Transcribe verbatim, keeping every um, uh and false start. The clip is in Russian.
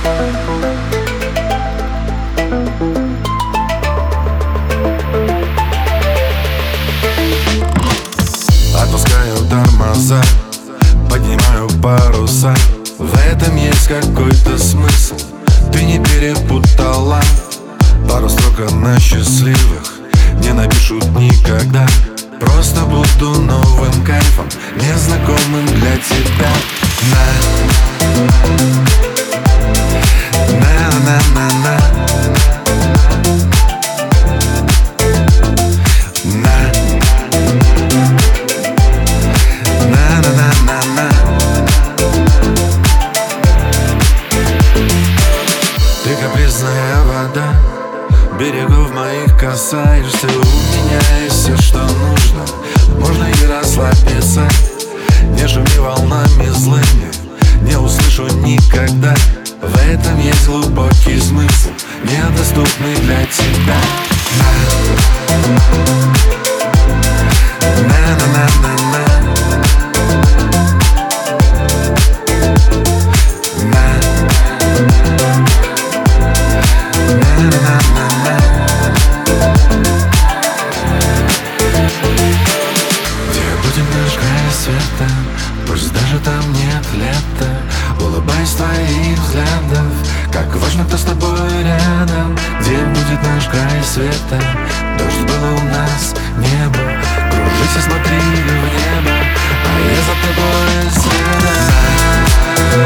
Отпускаю тормоза, поднимаю паруса. В этом есть какой-то смысл, ты не перепутала. Пару строк на счастливых не напишут никогда. Просто буду новым кайфом, незнакомым для тебя. На, на-на-на-на, на, на-на-на-на-на. Ты капризная вода, берегов моих касаешься. У меня есть все, что нужно, можно и расслабиться. Не шуми волнами злыми, не услышу никогда. В этом есть глубокий смысл, недоступный для тебя. На-на-на-на-на, на-на-на-на-на. Где будет наш край света, пусть даже там нет лета. Улыбайся твоих взглядов, как важно, кто с тобой рядом. Где будет наш край света, дождь было у нас, небо. Кружись и смотри в небо, а я за тобой следом.